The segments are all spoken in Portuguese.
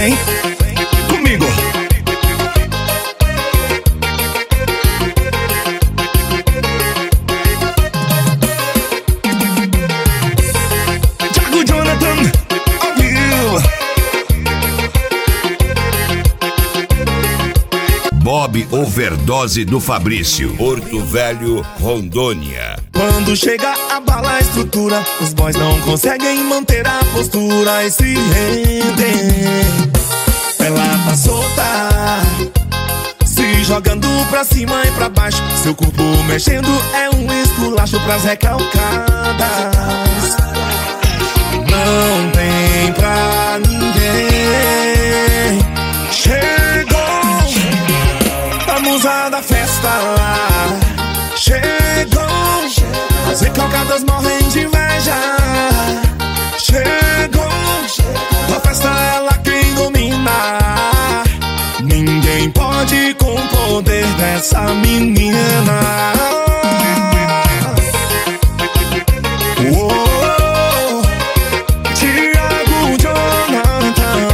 Vem comigo. Thiago Jonathan, ouviu? Bob Overdose do Fabrício, Porto Velho, Rondônia. Quando chega abala a estrutura, os boys não conseguem manter a postura e se rendem. Ela tá solta, se jogando pra cima e pra baixo, seu corpo mexendo é um esculacho pras recalcadas. Não tem pra ninguém. Chegou a musa da festa. Chegou, as recalcadas morrem de inveja. Chegou, a festa ela quem domina. Ninguém pode com o poder dessa menina. Oh, Thiago Jonathan.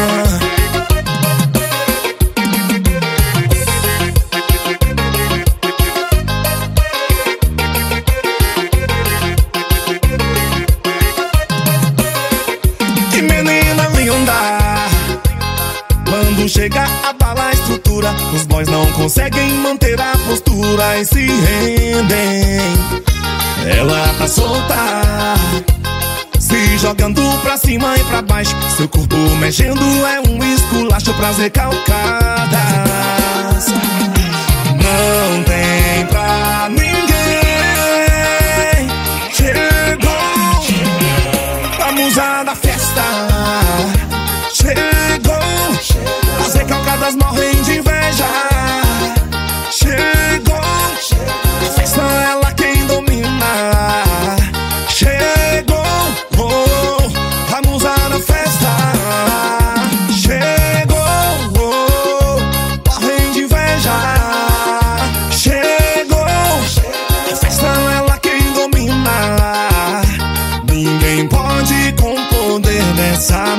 Que menina linda. Quando chega abala a estrutura, os boys não conseguem manter a postura e se rendem. Ela tá solta, se jogando pra cima e pra baixo, seu corpo mexendo é um esculacho pras recalcadas. Não tem pra ninguém. Chegou a musa da festa. Chegou, as recalcadas morrem de inveja. Chegou, a festa ela quem domina. Chegou, oh, a musa da festa. Chegou, oh, morrem de inveja. Chegou, a festa ela quem domina. Ninguém pode com o poder dessa